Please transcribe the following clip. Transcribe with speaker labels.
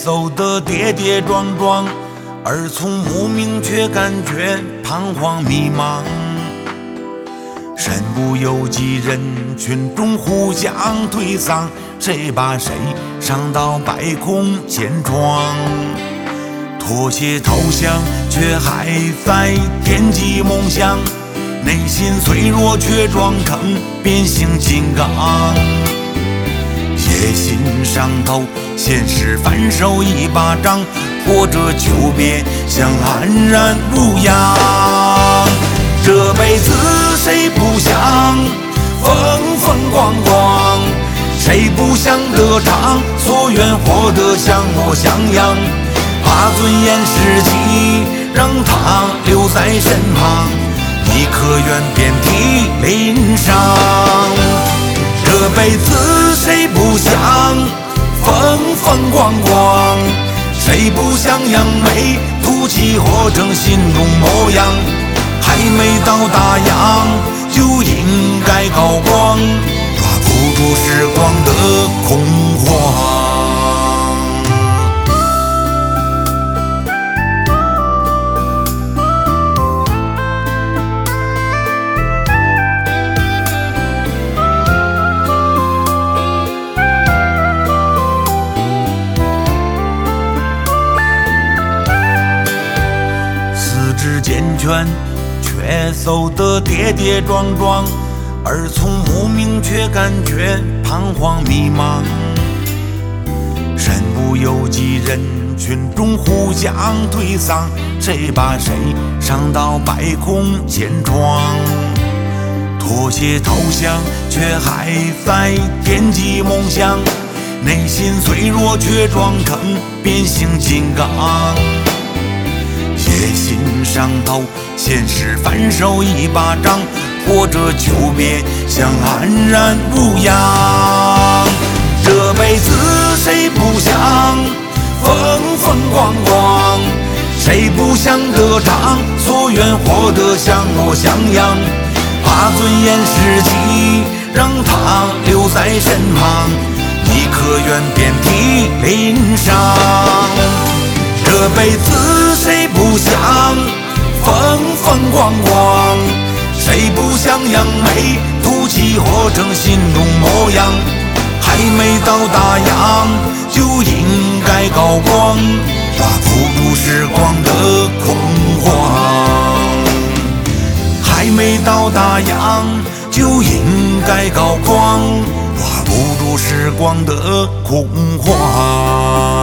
Speaker 1: 走得跌跌撞撞，耳聪目明却感觉彷徨迷茫。身不由己，人群中互相推搡，谁把谁伤到百孔千疮。妥协投降，却还在惦记梦想，内心脆弱却装成变形金刚。野心上头，现实反手一巴掌，活着就别想安然无恙。这辈子谁不想风风光光，谁不想得偿所愿，活得像模像样。把尊严事迹让它留在身旁，一颗愿遍体鳞伤。这辈子谁不想风风光光，谁不想扬眉吐气，活成心中模样。还没到大洋就应该高光，抓不住时光的恐慌。四肢健全却走得跌跌撞撞，耳聪目明却感觉彷徨迷茫。身不由己，人群中互相推搡，谁把谁伤到百孔千疮。妥协投降，却还在惦记梦想，内心脆弱却装成变形金刚。野心上头，现实反手一巴掌，活着就别想安然无恙。这辈子谁不想风风光光，谁不想得偿所愿，活得像模像样。把尊严事迹让它留在身旁，一颗愿遍体鳞伤。这辈子谁不想风风光光，谁不想扬眉吐气，活成心中模样。还没到大洋就应该高光，抓不住时光的恐慌。还没到大洋就应该高光，抓不住时光的恐慌。